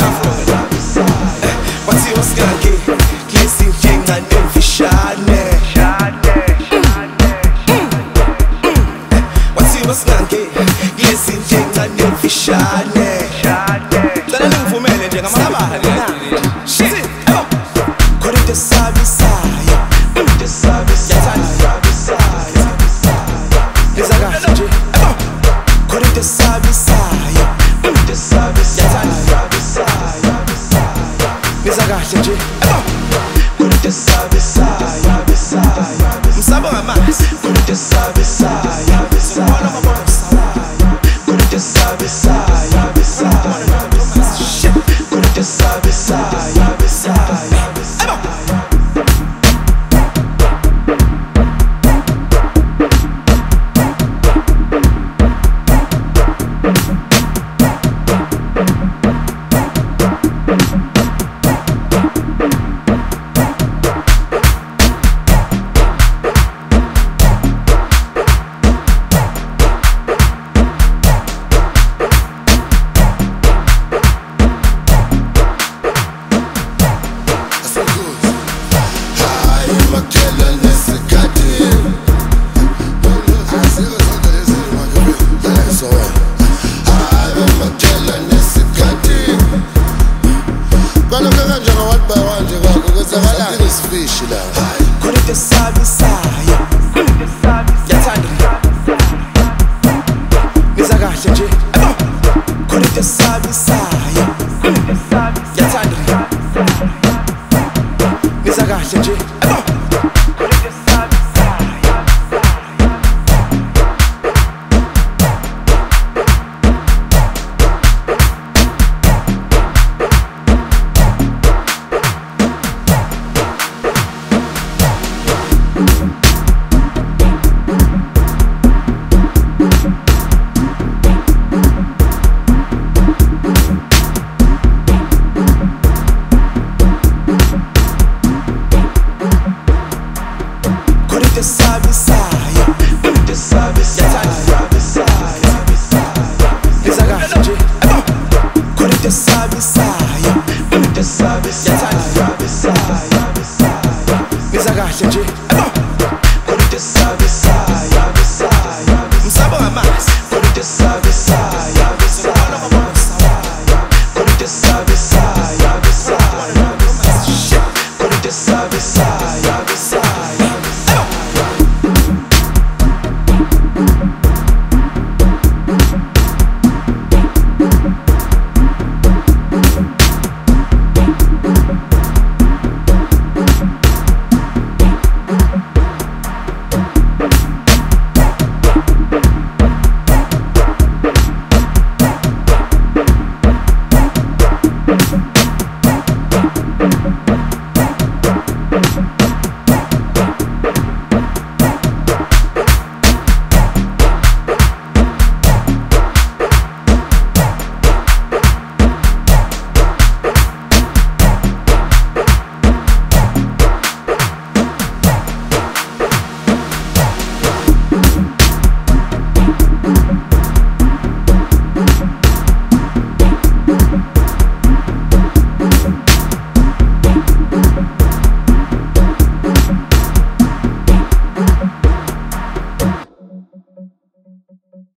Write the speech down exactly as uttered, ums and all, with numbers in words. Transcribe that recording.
Kwathiwa skanke kulezi njenga nemfishane. Kwathiwa skanke kulezi njenga nemfishane. Cela ningivumele nje ngamakhabala na. Shit. Kodwa sabisayo. Kodwa sabisayo. Leza kahle nje. Kodwa sabisayo. Kodwa sabisayo. Leza kahle nje. Kodwa sabisayo. Msabo ngamasi. Kodwa sabisayo. Kodwa sabisayo. Shit. Kodwa sabisayo. Kodwa sabisayo. Yathanda. Leza kahle nje. Kodwa sabisayo. Yathanda. Leza kahle nje. Sabisayo, kodwa sabisayo, leza kahle nje. Kodwa sabisayo, kodwa sabisayo, leza kahle nje. Kodwa sabisayo, msabo ngamasi. Kodwa sabisayo, kodwa sabisayo, shit. Kodwa sabisayo. Thank you.